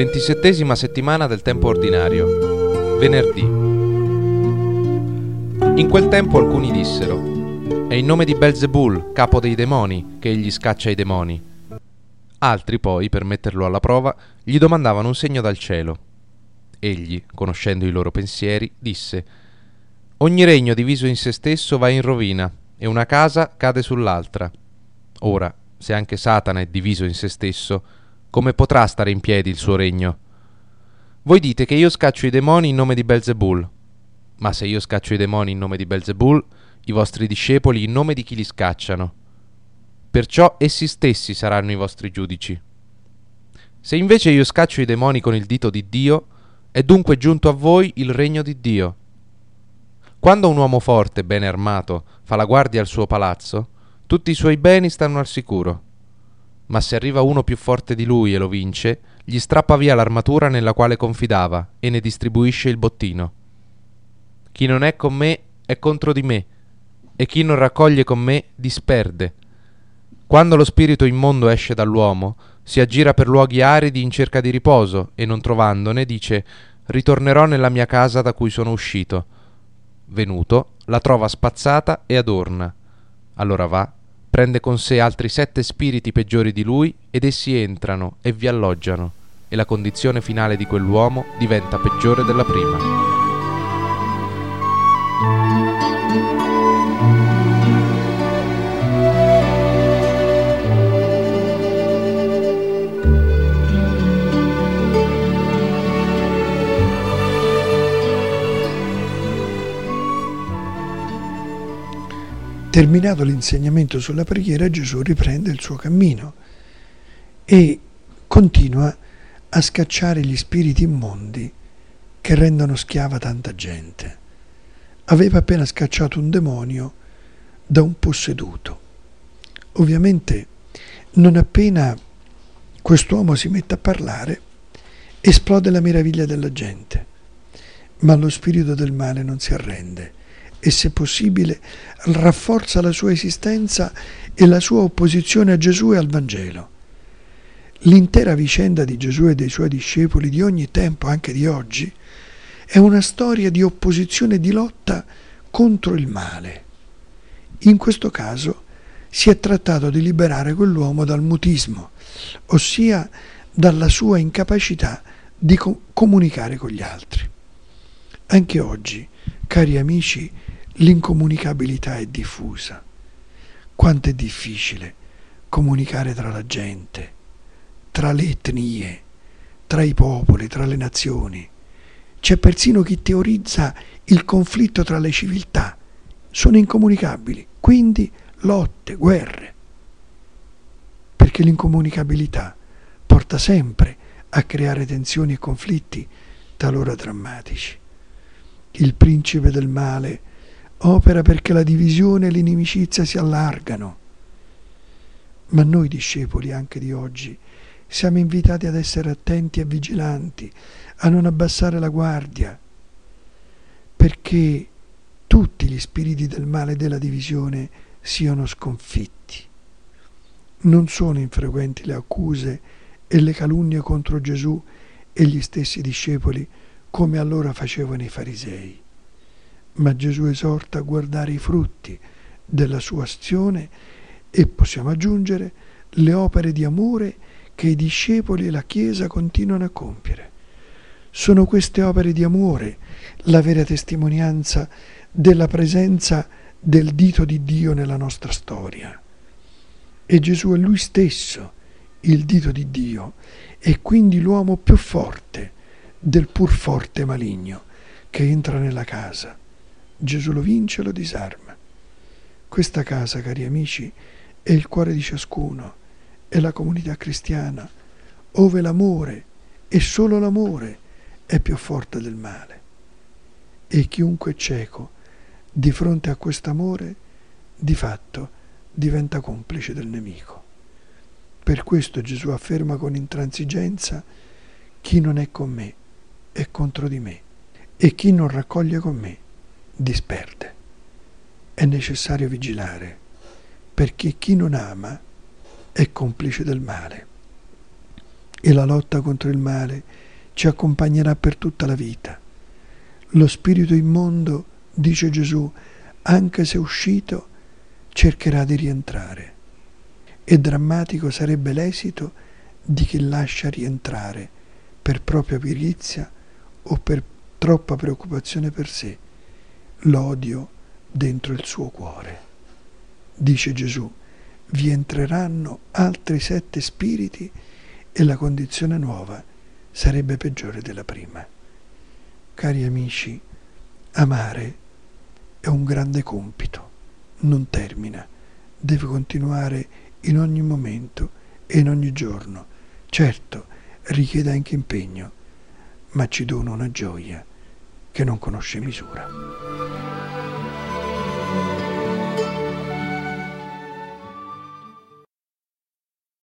27ª settimana del tempo ordinario, venerdì. In quel tempo alcuni dissero: è in nome di Belzebul, capo dei demoni, che egli scaccia i demoni. Altri poi, per metterlo alla prova, gli domandavano un segno dal cielo. Egli, conoscendo i loro pensieri, disse: ogni regno diviso in se stesso va in rovina, e una casa cade sull'altra. Ora, se anche Satana è diviso in se stesso, come potrà stare in piedi il suo regno? Voi dite che io scaccio i demoni in nome di Belzebul. Ma se io scaccio i demoni in nome di Belzebul, i vostri discepoli in nome di chi li scacciano? Perciò essi stessi saranno i vostri giudici. Se invece io scaccio i demoni con il dito di Dio, è dunque giunto a voi il regno di Dio. Quando un uomo forte, bene armato, fa la guardia al suo palazzo, tutti i suoi beni stanno al sicuro. Ma se arriva uno più forte di lui e lo vince, gli strappa via l'armatura nella quale confidava e ne distribuisce il bottino. Chi non è con me è contro di me, e chi non raccoglie con me disperde. Quando lo spirito immondo esce dall'uomo, si aggira per luoghi aridi in cerca di riposo e non trovandone dice: ritornerò nella mia casa da cui sono uscito. Venuto, la trova spazzata e adorna. Allora va, prende con sé altri 7 spiriti peggiori di lui ed essi entrano e vi alloggiano, e la condizione finale di quell'uomo diventa peggiore della prima. Terminato l'insegnamento sulla preghiera, Gesù riprende il suo cammino e continua a scacciare gli spiriti immondi che rendono schiava tanta gente. Aveva appena scacciato un demonio da un posseduto. Ovviamente, non appena quest'uomo si mette a parlare, esplode la meraviglia della gente, ma lo spirito del male non si arrende e, se possibile, rafforza la sua esistenza e la sua opposizione a Gesù e al Vangelo. L'intera vicenda di Gesù e dei suoi discepoli di ogni tempo, anche di oggi, è una storia di opposizione e di lotta contro il male. In questo caso si è trattato di liberare quell'uomo dal mutismo, ossia dalla sua incapacità di comunicare con gli altri. Anche oggi, cari amici, l'incomunicabilità è diffusa. Quanto è difficile comunicare tra la gente, tra le etnie, tra i popoli, tra le nazioni. C'è persino chi teorizza il conflitto tra le civiltà. Sono incomunicabili, quindi lotte, guerre. Perché l'incomunicabilità porta sempre a creare tensioni e conflitti talora drammatici. Il principe del male opera perché la divisione e l'inimicizia si allargano. Ma noi discepoli anche di oggi siamo invitati ad essere attenti e vigilanti, a non abbassare la guardia, perché tutti gli spiriti del male e della divisione siano sconfitti. Non sono infrequenti le accuse e le calunnie contro Gesù e gli stessi discepoli, come allora facevano i farisei. Ma Gesù esorta a guardare i frutti della sua azione e, possiamo aggiungere, le opere di amore che i discepoli e la Chiesa continuano a compiere. Sono queste opere di amore la vera testimonianza della presenza del dito di Dio nella nostra storia. E Gesù è Lui stesso, il dito di Dio, e quindi l'uomo più forte del pur forte maligno che entra nella casa. Gesù lo vince e lo disarma. Questa casa, cari amici, è il cuore di ciascuno, è la comunità cristiana, ove l'amore, e solo l'amore, è più forte del male. E chiunque è cieco di fronte a quest'amore, di fatto diventa complice del nemico. Per questo Gesù afferma con intransigenza: chi non è con me è contro di me, e chi non raccoglie con me disperde. È necessario vigilare, perché chi non ama è complice del male. e la lotta contro il male ci accompagnerà per tutta la vita. Lo spirito immondo, dice Gesù, anche se uscito, cercherà di rientrare. E drammatico sarebbe l'esito di chi lascia rientrare per propria virizia o per troppa preoccupazione per sé l'odio dentro il suo cuore. Dice Gesù, vi entreranno altri 7 spiriti e la condizione nuova sarebbe peggiore della prima. Cari amici, amare è un grande compito, non termina, deve continuare in ogni momento e in ogni giorno. Certo, richiede anche impegno, ma ci dona una gioia che non conosce misura.